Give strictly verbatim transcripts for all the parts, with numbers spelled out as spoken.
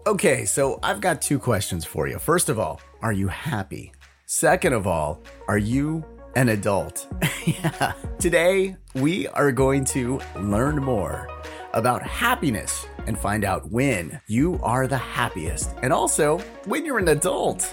Okay, so I've got two questions for you. First of all, are you happy? Second of all, are you an adult? Yeah. Today, we are going to learn more about happiness and find out when you are the happiest and also when you're an adult.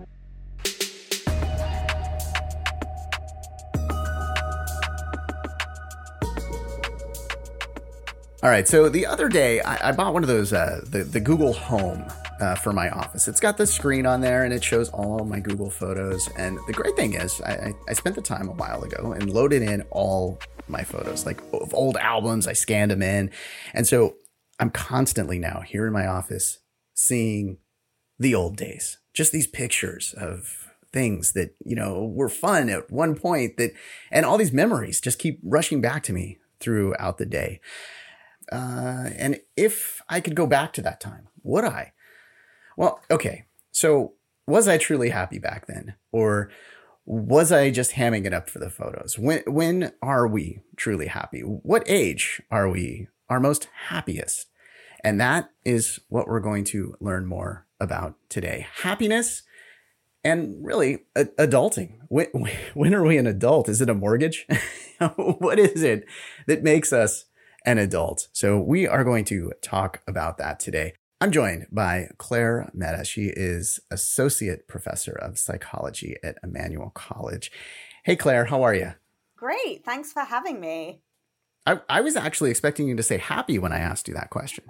All right, so the other day I, I bought one of those, uh, the, the Google Home uh, for my office. It's got the screen on there and it shows all my Google photos. And the great thing is I, I, I spent the time a while ago and loaded in all my photos, like of old albums. I scanned them in. And so I'm constantly now here in my office seeing the old days, just these pictures of things that, you know, were fun at one point that, and all these memories just keep rushing back to me throughout the day. Uh, and if I could go back to that time, would I? Well, okay. So was I truly happy back then? Or was I just hamming it up for the photos? When, when are we truly happy? What age are we our most happiest? And that is what we're going to learn more about today. Happiness and really a- adulting. When, when are we an adult? Is it a mortgage? What is it that makes us an adult? So we are going to talk about that today. I'm joined by Claire Mehta. She is Associate Professor of Psychology at Emmanuel College. Hey, Claire, how are you? Great. Thanks for having me. I, I was actually expecting you to say happy when I asked you that question.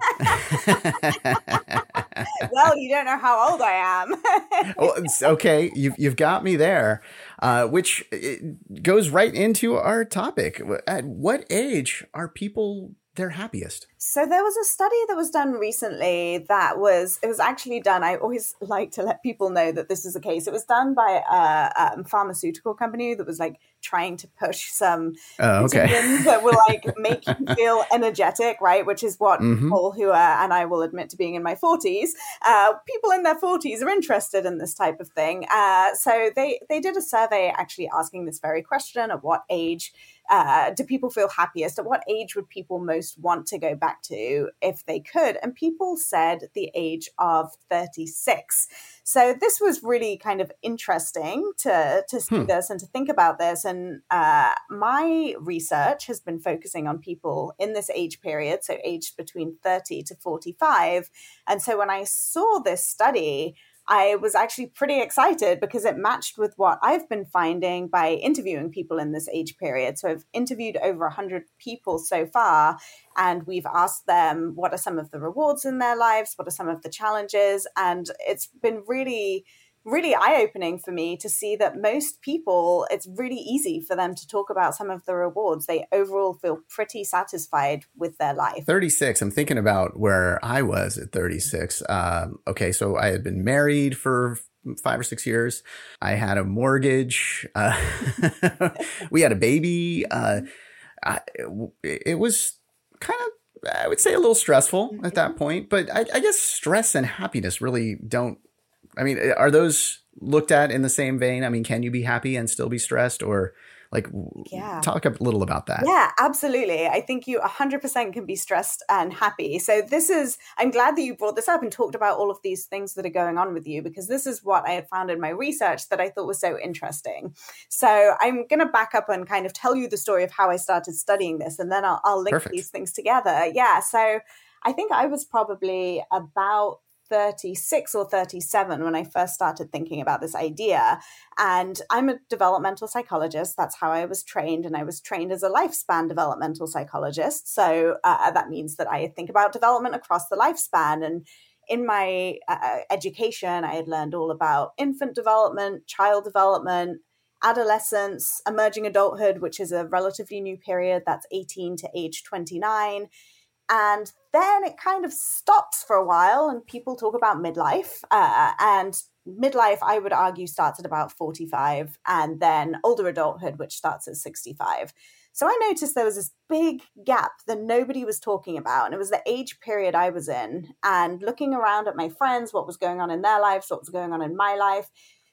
Well, you don't know how old I am. Well, it's okay. You've, you've got me there, uh, which goes right into our topic. At what age are people their happiest? So there was a study that was done recently that was, it was actually done, I always like to let people know that this is the case. It was done by a, a pharmaceutical company that was like trying to push some uh, okay. that will like make you feel energetic, right? Which is what mm-hmm. people who are, and I will admit to being in my forties, uh, people in their forties are interested in this type of thing. Uh, so they, they did a survey actually asking this very question: at what age uh, do people feel happiest? At what age would people most want to go back to if they could? And people said the age of thirty-six. So this was really kind of interesting to, to see hmm. this and to think about this. And uh, my research has been focusing on people in this age period, so aged between thirty to forty-five. And so when I saw this study, I was actually pretty excited because it matched with what I've been finding by interviewing people in this age period. So I've interviewed over one hundred people so far, and we've asked them what are some of the rewards in their lives, what are some of the challenges, and it's been really really eye-opening for me to see that most people, it's really easy for them to talk about some of the rewards. They overall feel pretty satisfied with their life. thirty-six, I'm thinking about where I was at thirty-six. Um, okay, so I had been married for five or six years. I had a mortgage. Uh, we had a baby. Uh, I, it was kind of, I would say, a little stressful at that point. But I, I guess stress and happiness really don't, I mean, are those looked at in the same vein? I mean, can you be happy and still be stressed? Or like, yeah. talk a little about that. Yeah, absolutely. I think you one hundred percent can be stressed and happy. So this is, I'm glad that you brought this up and talked about all of these things that are going on with you, because this is what I had found in my research that I thought was so interesting. So I'm going to back up and kind of tell you the story of how I started studying this, and then I'll, I'll link Perfect. these things together. Yeah. So I think I was probably about thirty-six or thirty-seven when I first started thinking about this idea. And I'm a developmental psychologist. That's how I was trained. And I was trained as a lifespan developmental psychologist. So uh, that means that I think about development across the lifespan. And in my uh, education, I had learned all about infant development, child development, adolescence, emerging adulthood, which is a relatively new period. That's eighteen to age twenty-nine. And then it kind of stops for a while and people talk about midlife. Uh, and midlife, I would argue, starts at about forty-five, and then older adulthood, which starts at sixty-five. So I noticed there was this big gap that nobody was talking about. And it was the age period I was in. And looking around at my friends, what was going on in their lives, what was going on in my life,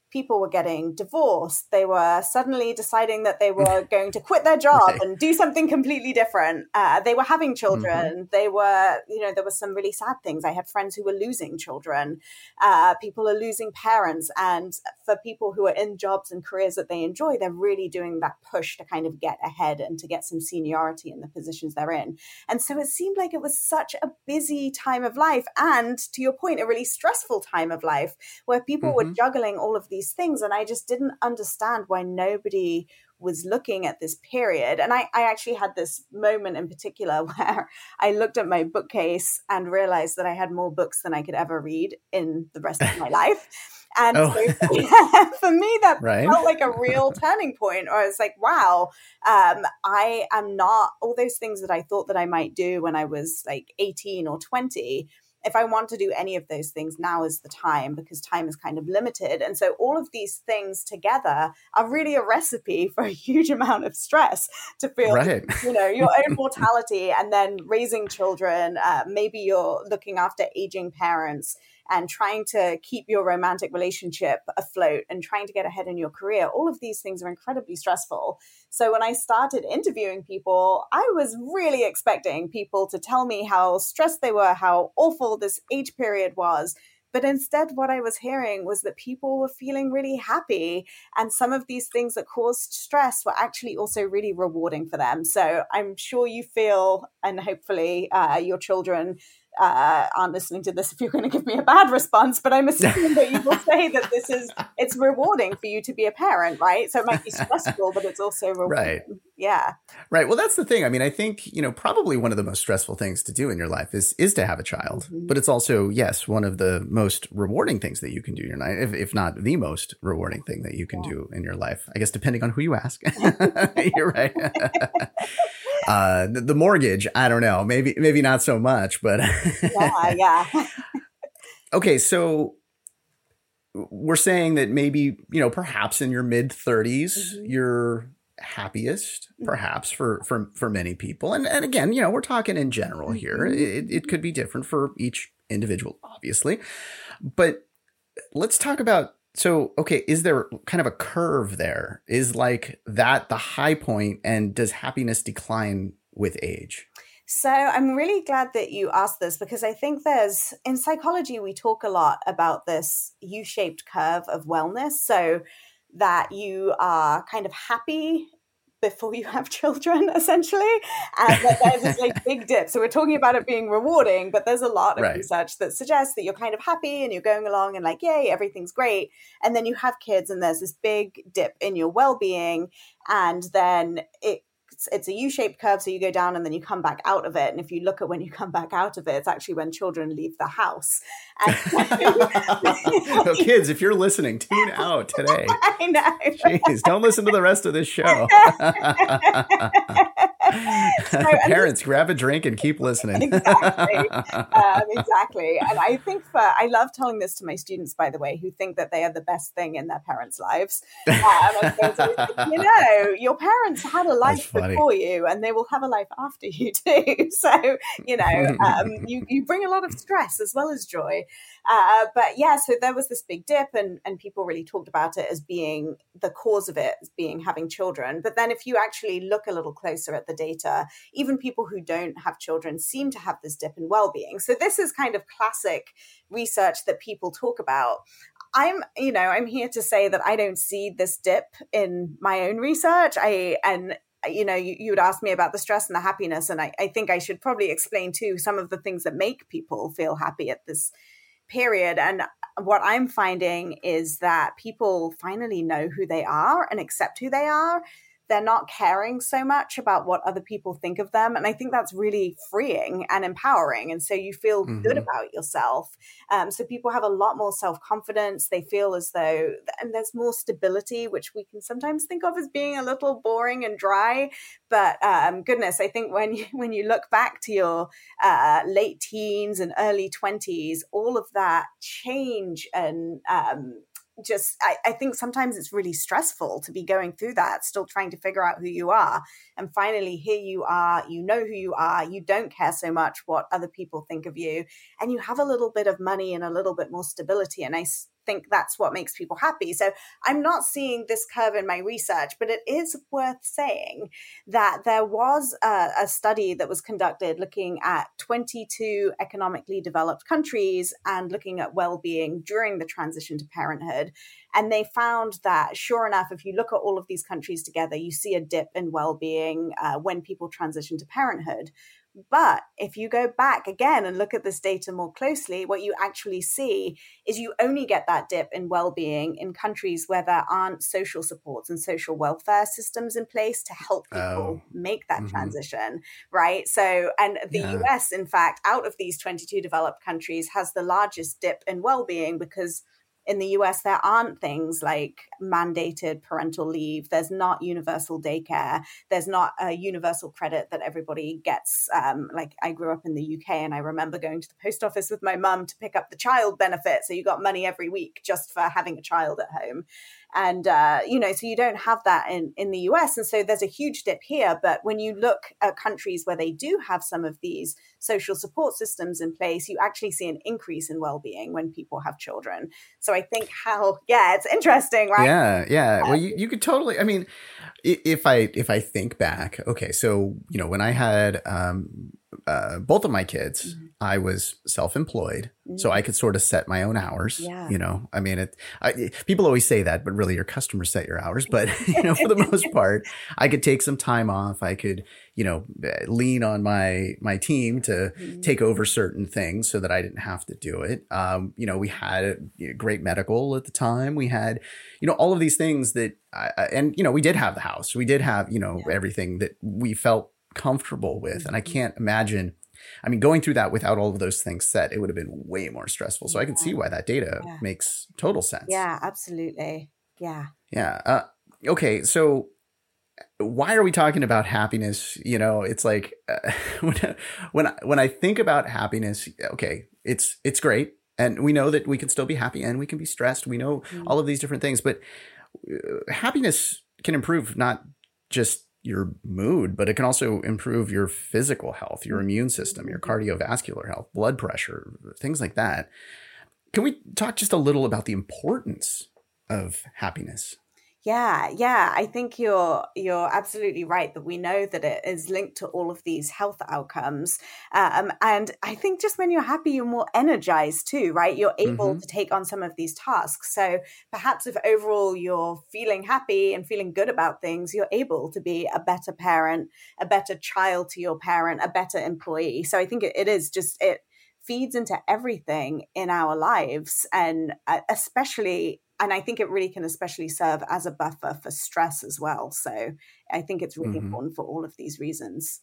people were getting divorced. They were suddenly deciding that they were going to quit their job right. and do something completely different. Uh, they were having children. Mm-hmm. They were, you know, there were some really sad things. I had friends who were losing children. Uh, people are losing parents. And for people who are in jobs and careers that they enjoy, they're really doing that push to kind of get ahead and to get some seniority in the positions they're in. And so it seemed like it was such a busy time of life. And to your point, a really stressful time of life where people mm-hmm. were juggling all of these things. And I just didn't understand why nobody was looking at this period. And I, I actually had this moment in particular where I looked at my bookcase and realized that I had more books than I could ever read in the rest of my life. And oh. so, yeah, for me, that right. felt like a real turning point. Or I was like, wow, um, I am not all those things that I thought that I might do when I was like eighteen or twenty. If I want to do any of those things, now is the time, because time is kind of limited. And so all of these things together are really a recipe for a huge amount of stress to feel, right. you know, your own mortality and then raising children. Uh, maybe you're looking after aging parents and trying to keep your romantic relationship afloat and trying to get ahead in your career. All of these things are incredibly stressful. So when I started interviewing people, I was really expecting people to tell me how stressed they were, how awful this age period was. But instead, what I was hearing was that people were feeling really happy. And some of these things that caused stress were actually also really rewarding for them. So I'm sure you feel, and hopefully uh, your children uh, aren't listening to this if you're going to give me a bad response, but I'm assuming that you will say that this is, it's rewarding for you to be a parent, right? So it might be stressful, but it's also rewarding. Right. Yeah. Right. Well, that's the thing. I mean, I think, you know, probably one of the most stressful things to do in your life is, is to have a child, mm-hmm. but it's also, yes, one of the most rewarding things that you can do in your life, if, if not the most rewarding thing that you can yeah. do in your life, I guess, depending on who you ask. You're right. uh, the, the mortgage, I don't know, maybe, maybe not so much, but yeah, yeah. Okay. So we're saying that maybe, you know, perhaps in your mid thirties, mm-hmm. you're happiest, perhaps for, for, for many people. And, and again, you know, we're talking in general here. It, it could be different for each individual, obviously, but let's talk about, so, okay, is there kind of a curve there? Is like that the high point, and does happiness decline with age? So I'm really glad that you asked this, because I think there's, in psychology, we talk a lot about this U-shaped curve of wellness. So that you are kind of happy before you have children, essentially, and that there's this like big dip. So we're talking about it being rewarding, but there's a lot of right. research that suggests that you're kind of happy and you're going along and like, yay, everything's great. And then you have kids and there's this big dip in your well-being, and then it It's, it's a U-shaped curve, so you go down and then you come back out of it. And if you look at when you come back out of it, it's actually when children leave the house. And so kids, if you're listening, tune out today. I know. Jeez, don't listen to the rest of this show. So, Parents, grab a drink and keep listening. Exactly. Um, exactly. And I think for, I love telling this to my students, by the way, who think that they are the best thing in their parents' lives. Um, so, you know, your parents had a life before you, and they will have a life after you too. So, you know, um, you, you bring a lot of stress as well as joy. Uh, but yeah, so there was this big dip, and, and people really talked about it as being the cause of it, as being having children. But then if you actually look a little closer at the data, even people who don't have children seem to have this dip in well-being. So this is kind of classic research that people talk about. I'm, you know, I'm here to say that I don't see this dip in my own research. I, and you know, you, you would ask me about the stress and the happiness. And I, I think I should probably explain too some of the things that make people feel happy at this period. And what I'm finding is that people finally know who they are and accept who they are. They're not caring so much about what other people think of them. And I think that's really freeing and empowering. And so you feel mm-hmm. good about yourself. Um, so people have a lot more self-confidence. They feel as though, and there's more stability, which we can sometimes think of as being a little boring and dry. But um, goodness, I think when you, when you look back to your uh, late teens and early twenties, all of that change and um just, I, I think sometimes it's really stressful to be going through that, still trying to figure out who you are. And finally, here you are, you know who you are, you don't care so much what other people think of you, and you have a little bit of money and a little bit more stability. And I think that's what makes people happy. So I'm not seeing this curve in my research, but it is worth saying that there was a, a study that was conducted looking at twenty-two economically developed countries and looking at well-being during the transition to parenthood. And they found that, sure enough, if you look at all of these countries together, you see a dip in well-being uh, when people transition to parenthood. But if you go back again and look at this data more closely, what you actually see is you only get that dip in well-being in countries where there aren't social supports and social welfare systems in place to help people oh. make that mm-hmm. transition, right? So, and the yeah. U S, in fact, out of these twenty-two developed countries, has the largest dip in well-being because in the U S, there aren't things like mandated parental leave. There's not universal daycare. There's not a universal credit that everybody gets. Um, like I grew up in the U K and I remember going to the post office with my mum to pick up the child benefit. So you got money every week just for having a child at home. And, uh, you know, so you don't have that in, in the U S. And so there's a huge dip here. But when you look at countries where they do have some of these social support systems in place, you actually see an increase in well-being when people have children. So I think how, yeah, it's interesting, right? Yeah, yeah. Well, you, you could totally, I mean, if I, if I think back, okay, so, you know, when I had um, uh, both of my kids, mm-hmm. I was self-employed, mm-hmm. so I could sort of set my own hours. Yeah. You know, I mean, it. I, people always say that, but really, your customers set your hours. But you know, for the most part, I could take some time off. I could, you know, lean on my my team to mm-hmm. take over certain things so that I didn't have to do it. Um, you know, we had a great medical at the time. We had, you know, all of these things that, I, and you know, we did have the house. We did have, you know, yeah. everything that we felt comfortable with, mm-hmm. and I can't imagine. I mean, going through that without all of those things set, it would have been way more stressful. So I can see why that data yeah. makes total sense. Yeah, absolutely. Yeah. Yeah. Uh, okay. So why are we talking about happiness? You know, it's like uh, when, when, I, when I think about happiness, okay, it's, it's great. And we know that we can still be happy and we can be stressed. We know mm-hmm. all of these different things, but uh, happiness can improve not just your mood, but it can also improve your physical health, your immune system, your cardiovascular health, blood pressure, things like that. Can we talk just a little about the importance of happiness? Yeah, yeah, I think you're you're absolutely right that we know that it is linked to all of these health outcomes. Um, and I think just when you're happy, you're more energized too, right? You're able mm-hmm. to take on some of these tasks. So perhaps if overall you're feeling happy and feeling good about things, you're able to be a better parent, a better child to your parent, a better employee. So I think it, it is just, it feeds into everything in our lives, and especially And I think it really can especially serve as a buffer for stress as well. So I think it's really mm-hmm. important for all of these reasons.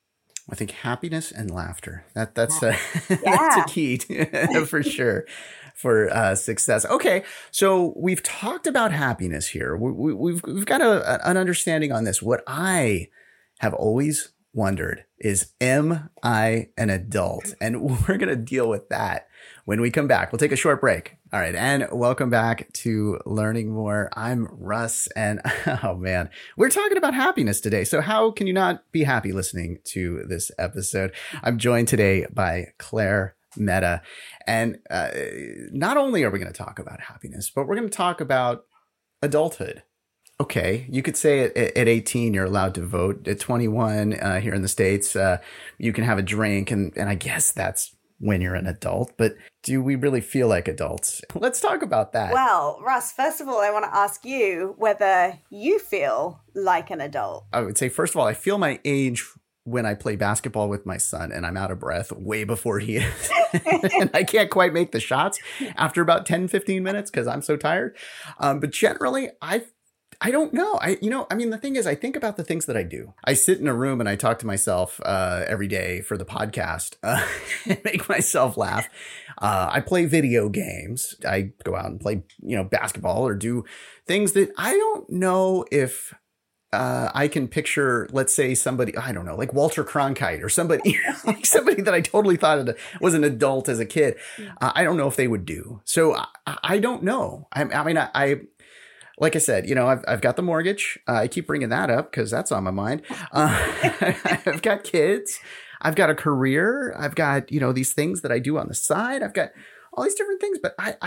I think happiness and laughter, that that's, yeah. a, yeah. that's a key to, for sure for uh, success. Okay. So we've talked about happiness here. We, we, we've, we've got a, an understanding on this. What I have always wondered is, am I an adult? And we're going to deal with that when we come back. We'll take a short break. All right. And welcome back to Learning More. I'm Russ. And oh man, we're talking about happiness today. So how can you not be happy listening to this episode? I'm joined today by Claire Mehta. And uh, not only are we going to talk about happiness, but we're going to talk about adulthood. Okay, you could say at, at eighteen, you're allowed to vote. At twenty-one, uh, here in the States, uh, you can have a drink. And, and I guess that's when you're an adult. But do we really feel like adults? Let's talk about that. Well, Russ, first of all, I want to ask you whether you feel like an adult. I would say, first of all, I feel my age when I play basketball with my son and I'm out of breath way before he is. And I can't quite make the shots after about ten, fifteen minutes because I'm so tired. Um, but generally, I I don't know. I, you know, I mean, the thing is, I think about the things that I do. I sit in a room and I talk to myself uh, every day for the podcast, uh, and make myself laugh. Uh, I play video games. I go out and play, you know, basketball or do things that I don't know if uh, I can picture, let's say somebody, I don't know, like Walter Cronkite or somebody, like somebody that I totally thought was an adult as a kid. Uh, I don't know if they would do. So I, I don't know. I, I mean, I, I Like I said, you know, I've I've got the mortgage. Uh, I keep bringing that up because that's on my mind. Uh, I've got kids. I've got a career. I've got, you know, these things that I do on the side. I've got all these different things. But I, I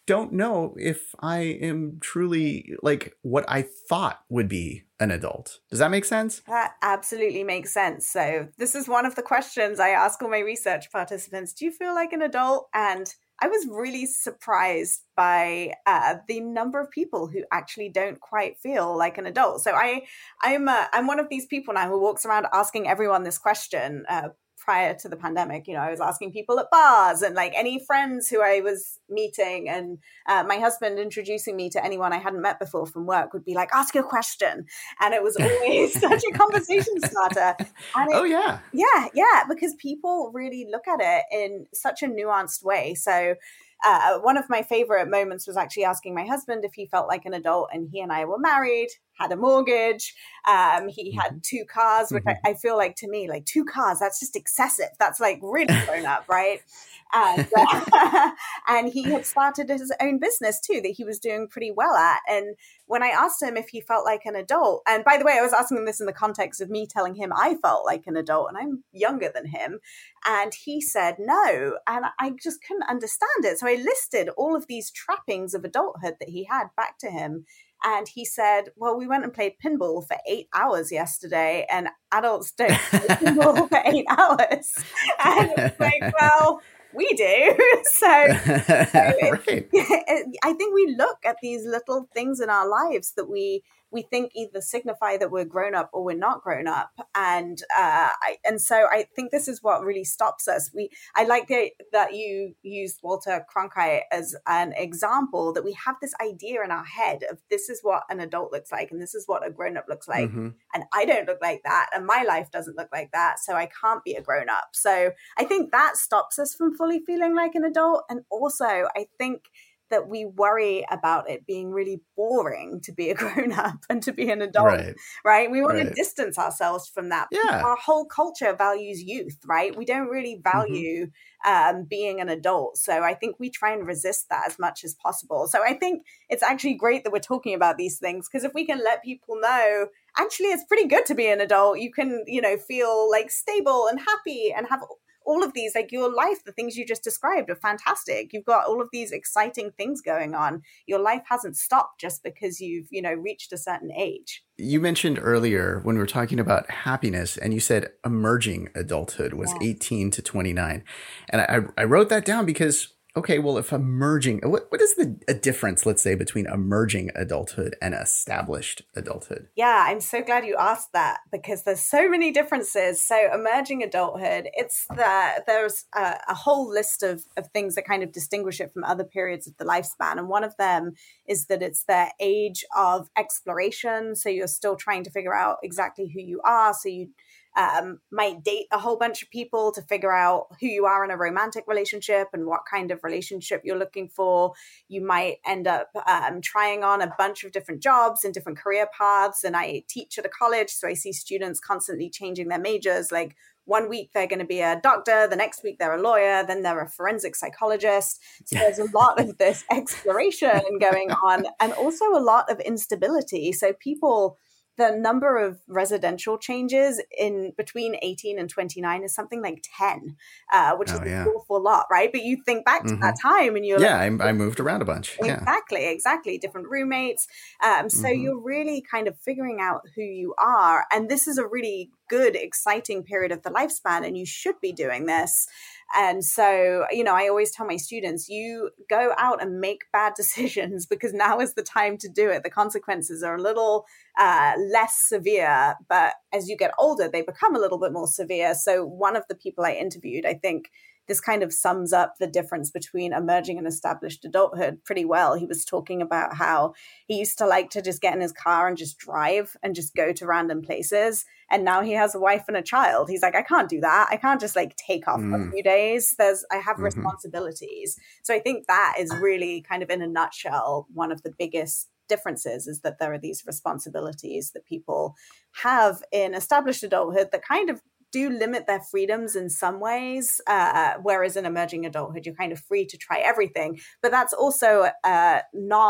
don't know if I am truly like what I thought would be an adult. Does that make sense? That absolutely makes sense. So this is one of the questions I ask all my research participants. Do you feel like an adult? And I was really surprised by uh, the number of people who actually don't quite feel like an adult. So I, I'm, uh, I'm one of these people now who walks around asking everyone this question. Uh, prior to the pandemic, you know, I was asking people at bars and like any friends who I was meeting, and uh, my husband introducing me to anyone I hadn't met before from work would be like, ask your question. And it was always such a conversation starter. And it, oh, yeah. Yeah, yeah, because people really look at it in such a nuanced way. So Uh, one of my favorite moments was actually asking my husband if he felt like an adult, and he and I were married, had a mortgage. Um, he mm-hmm. had two cars, which mm-hmm. I, I feel like to me, like two cars, that's just excessive. That's like really grown up, right? And, uh, and he had started his own business too, that he was doing pretty well at. And when I asked him if he felt like an adult, and by the way, I was asking him this in the context of me telling him I felt like an adult and I'm younger than him. And he said no. And I just couldn't understand it. So I listed all of these trappings of adulthood that he had back to him. And he said, well, we went and played pinball for eight hours yesterday, and adults don't play pinball for eight hours. And it's like, well, we do. so, so right. it, I think we look at these little things in our lives that we we think either signify that we're grown up or we're not grown up. And uh, I, and so I think this is what really stops us. We I like the, that you used Walter Cronkite as an example, that we have this idea in our head of this is what an adult looks like and this is what a grown up looks like. Mm-hmm. And I don't look like that. And my life doesn't look like that. So I can't be a grown up. So I think that stops us from fully feeling like an adult. And also I think that we worry about it being really boring to be a grown-up and to be an adult, right? right? We want right. to distance ourselves from that. Yeah. Our whole culture values youth, right? We don't really value mm-hmm. um, being an adult. So I think we try and resist that as much as possible. So I think it's actually great that we're talking about these things, because if we can let people know, actually, it's pretty good to be an adult. You can, you know, feel like stable and happy and have all of these, like your life, the things you just described are fantastic. You've got all of these exciting things going on. Your life hasn't stopped just because you've, you know, reached a certain age. You mentioned earlier when we were talking about happiness, and you said emerging adulthood was yes. eighteen to twenty-nine. And I, I wrote that down because, okay, well, if emerging, what, what is the a difference, let's say, between emerging adulthood and established adulthood? Yeah, I'm so glad you asked that, because there's so many differences. So emerging adulthood, it's the, there's a, a whole list of, of things that kind of distinguish it from other periods of the lifespan. And one of them is that it's the age of exploration. So you're still trying to figure out exactly who you are. So you Um, might date a whole bunch of people to figure out who you are in a romantic relationship and what kind of relationship you're looking for. You might end up um, trying on a bunch of different jobs and different career paths. And I teach at a college, so I see students constantly changing their majors. Like one week they're going to be a doctor, the next week they're a lawyer, then they're a forensic psychologist. So there's a lot of this exploration going on, and also a lot of instability. So people... The number of residential changes in between eighteen and twenty-nine is something like ten, uh, which oh, is yeah. an awful lot, right? But you think back to mm-hmm. that time and you're yeah, like... Yeah, I, I moved around a bunch. Exactly, yeah. exactly. Different roommates. Um, so mm-hmm. you're really kind of figuring out who you are. And this is a really good, exciting period of the lifespan, and you should be doing this. And so, you know, I always tell my students, you go out and make bad decisions, because now is the time to do it. The consequences are a little uh, less severe, but as you get older, they become a little bit more severe. So one of the people I interviewed, I think this kind of sums up the difference between emerging and established adulthood pretty well. He was talking about how he used to like to just get in his car and just drive and just go to random places. And now he has a wife and a child. He's like, I can't do that. I can't just like take off mm. a few days. There's, I have mm-hmm. responsibilities. So I think that is really kind of in a nutshell, one of the biggest differences is that there are these responsibilities that people have in established adulthood that kind of do limit their freedoms in some ways, uh, whereas in emerging adulthood, you're kind of free to try everything. But that's also uh, not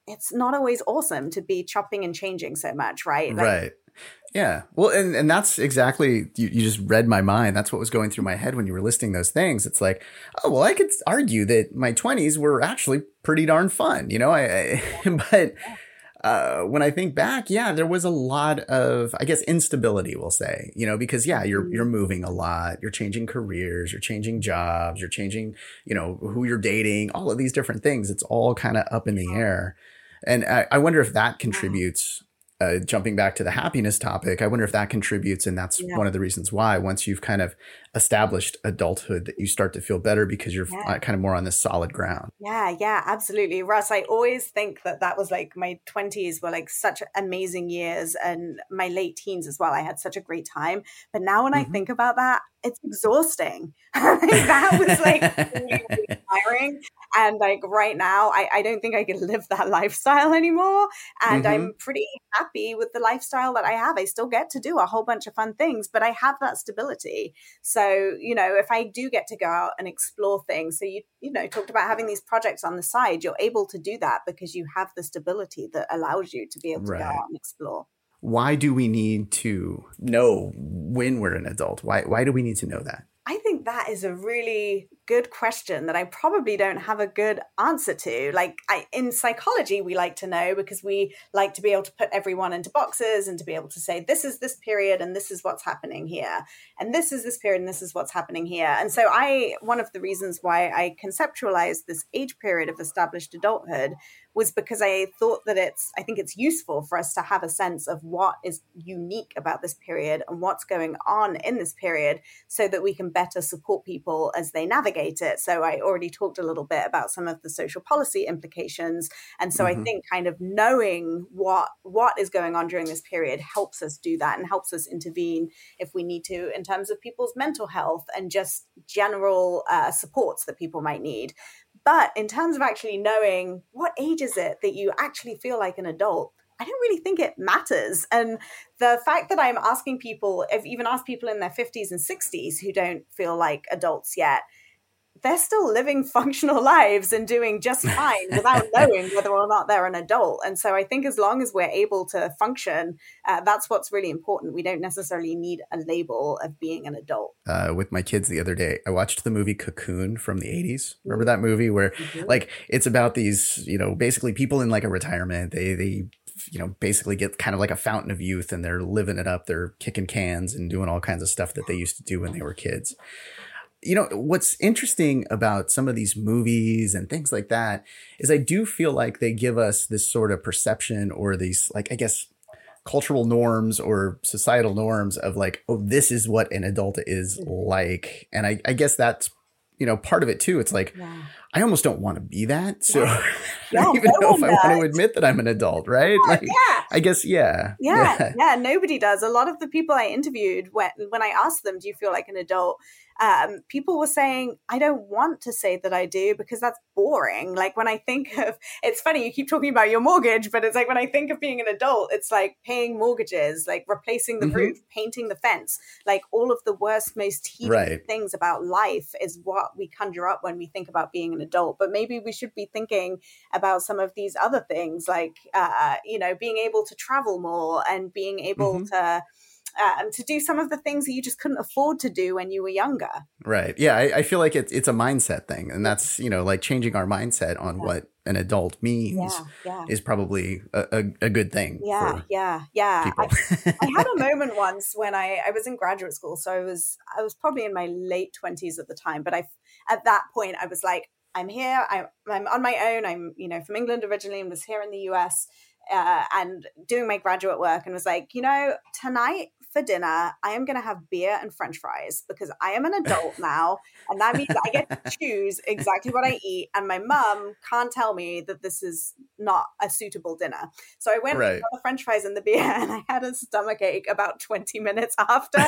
it's not always awesome to be chopping and changing so much, right? Like, right. Yeah. Well, and, and that's exactly, you, you just read my mind. That's what was going through my head when you were listing those things. It's like, oh, well, I could argue that my twenties were actually pretty darn fun, you know, I, I but uh, when I think back, yeah, there was a lot of, I guess, instability, we'll say, you know, because, yeah, you're, you're moving a lot, you're changing careers, you're changing jobs, you're changing, you know, who you're dating, all of these different things. It's all kind of up in the air. And I, I wonder if that contributes. Uh, jumping back to the happiness topic, I wonder if that contributes. And that's yeah. one of the reasons why once you've kind of established adulthood that you start to feel better because you're yeah. kind of more on this solid ground. Yeah, yeah, absolutely. Russ, I always think that that was like my twenties were like such amazing years, and my late teens as well. I had such a great time. But now when mm-hmm. I think about that, it's exhausting. That was like really, really tiring. And like right now, I, I don't think I can live that lifestyle anymore. And mm-hmm. I'm pretty happy with the lifestyle that I have. I still get to do a whole bunch of fun things, but I have that stability. So, you know, if I do get to go out and explore things, so you, you know, talked about having these projects on the side, you're able to do that because you have the stability that allows you to be able to right. go out and explore. Why do we need to know when we're an adult? Why, why do we need to know that? I think that is a really good question that I probably don't have a good answer to. Like I, in psychology, we like to know because we like to be able to put everyone into boxes and to be able to say, this is this period and this is what's happening here. And this is this period and this is what's happening here. And so I, one of the reasons why I conceptualized this age period of established adulthood was because I thought that it's, I think it's useful for us to have a sense of what is unique about this period and what's going on in this period so that we can better support people as they navigate it. So I already talked a little bit about some of the social policy implications. And so mm-hmm. I think kind of knowing what, what is going on during this period helps us do that and helps us intervene if we need to in terms of people's mental health and just general uh, supports that people might need. But in terms of actually knowing what age is it that you actually feel like an adult, I don't really think it matters. And the fact that I'm asking people, I've even asked people in their fifties and sixties who don't feel like adults yet, they're still living functional lives and doing just fine without knowing whether or not they're an adult. And so I think as long as we're able to function, uh, that's what's really important. We don't necessarily need a label of being an adult. Uh, with my kids the other day, I watched the movie Cocoon from the eighties. Remember that movie where mm-hmm. like it's about these, you know, basically people in like a retirement, they, they, you know, basically get kind of like a fountain of youth and they're living it up. They're kicking cans and doing all kinds of stuff that they used to do when they were kids. You know, what's interesting about some of these movies and things like that is I do feel like they give us this sort of perception or these, like, I guess, cultural norms or societal norms of like, oh, this is what an adult is like. And I, I guess that's, you know, part of it too. It's like, yeah. I almost don't want to be that. So yeah. I don't even know if I want to admit that I'm an adult, right? Yeah, like, yeah. I guess, yeah. yeah. Yeah. Yeah. Nobody does. A lot of the people I interviewed, when, when I asked them, do you feel like an adult? Um, people were saying, I don't want to say that I do because that's boring. Like when I think of, it's funny, you keep talking about your mortgage, but it's like when I think of being an adult, it's like paying mortgages, like replacing the mm-hmm. roof, painting the fence, like all of the worst, most tedious right. things about life is what we conjure up when we think about being an adult. But maybe we should be thinking about some of these other things, like, uh, you know, being able to travel more and being able mm-hmm. to Um, to do some of the things that you just couldn't afford to do when you were younger. Right. Yeah. I, I feel like it's it's a mindset thing. And that's, you know, like changing our mindset on yeah. what an adult means yeah, yeah. is probably a, a, a good thing. Yeah. For yeah. Yeah. I, I had a moment once when I, I was in graduate school. So I was I was probably in my late twenties at the time. But I at that point, I was like, I'm here. I'm, I'm on my own. I'm, you know, from England originally and was here in the U S uh, and doing my graduate work and was like, you know, tonight for dinner, I am going to have beer and French fries because I am an adult now. And that means I get to choose exactly what I eat. And my mum can't tell me that this is not a suitable dinner. So I went right. and got the French fries and the beer and I had a stomach ache about twenty minutes after.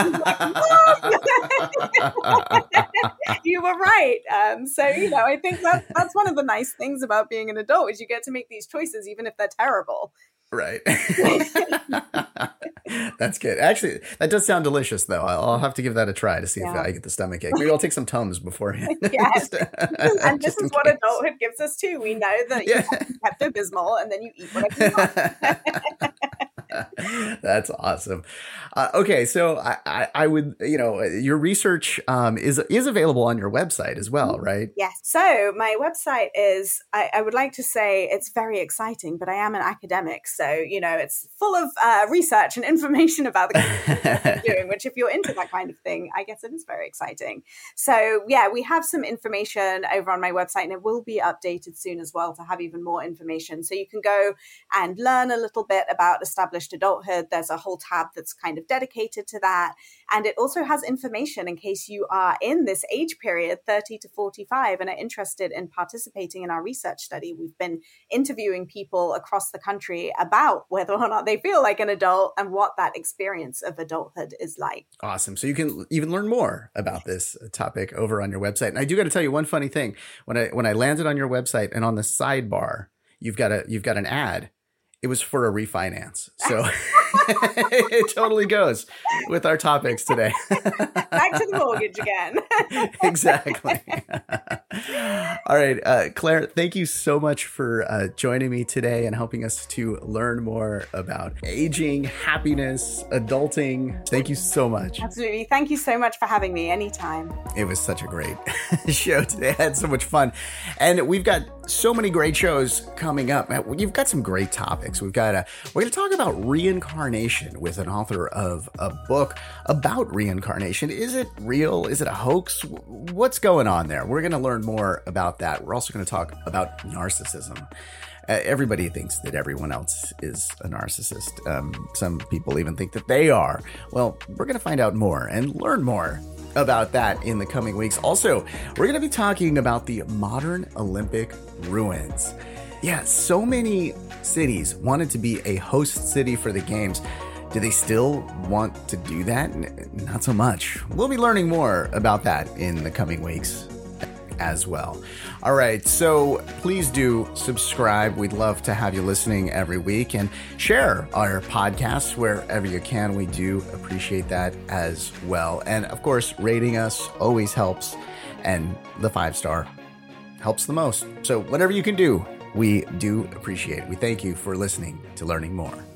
You were right. Um, so, you know, I think that, that's one of the nice things about being an adult is you get to make these choices even if they're terrible. Right. That's good. Actually, that does sound delicious, though. I'll, I'll have to give that a try to see yeah. if I get the stomach ache. Maybe I'll take some Tums beforehand. Yes. And this is what case. adulthood gives us, too. We know that yeah. you have Pepto-Bismol and then you eat whatever you want. That's awesome. Uh, okay, so I, I, I would, you know, your research um, is is available on your website as well, right? Yes. So my website is, I, I would like to say it's very exciting, but I am an academic. So, you know, it's full of uh, research and information about the kind of thing I'm doing, which if you're into that kind of thing, I guess it is very exciting. So, yeah, we have some information over on my website, and it will be updated soon as well to have even more information. So you can go and learn a little bit about established adulthood. There's a whole tab that's kind of dedicated to that. And it also has information in case you are in this age period, thirty to forty-five, and are interested in participating in our research study. We've been interviewing people across the country about whether or not they feel like an adult and what that experience of adulthood is like. Awesome. So you can even learn more about this topic over on your website. And I do got to tell you one funny thing. When I when I landed on your website and on the sidebar, you've got a you've got an ad. It was for a refinance. So it totally goes with our topics today. Back to the mortgage again. Exactly. All right. Uh, Claire, thank you so much for uh, joining me today and helping us to learn more about aging, happiness, adulting. Thank you so much. Absolutely. Thank you so much for having me anytime. It was such a great show today. I had so much fun. And we've got so many great shows coming up. You've got some great topics. We've got a, we're going to talk about reincarnation with an author of a book about reincarnation. Is it real? Is it a hoax? What's going on there? We're going to learn more about that. We're also going to talk about narcissism. Uh, everybody thinks that everyone else is a narcissist. Um, some people even think that they are. Well, we're going to find out more and learn more about that in the coming weeks. Also, we're going to be talking about the modern Olympic ruins. Yeah, so many cities wanted to be a host city for the games. Do they still want to do that? Not so much. We'll be learning more about that in the coming weeks as well. All right, so please do subscribe. We'd love to have you listening every week, and share our podcasts wherever you can. We do appreciate that as well. And of course, rating us always helps, and the five star helps the most. So whatever you can do, we do appreciate it. We thank you for listening to Learning More.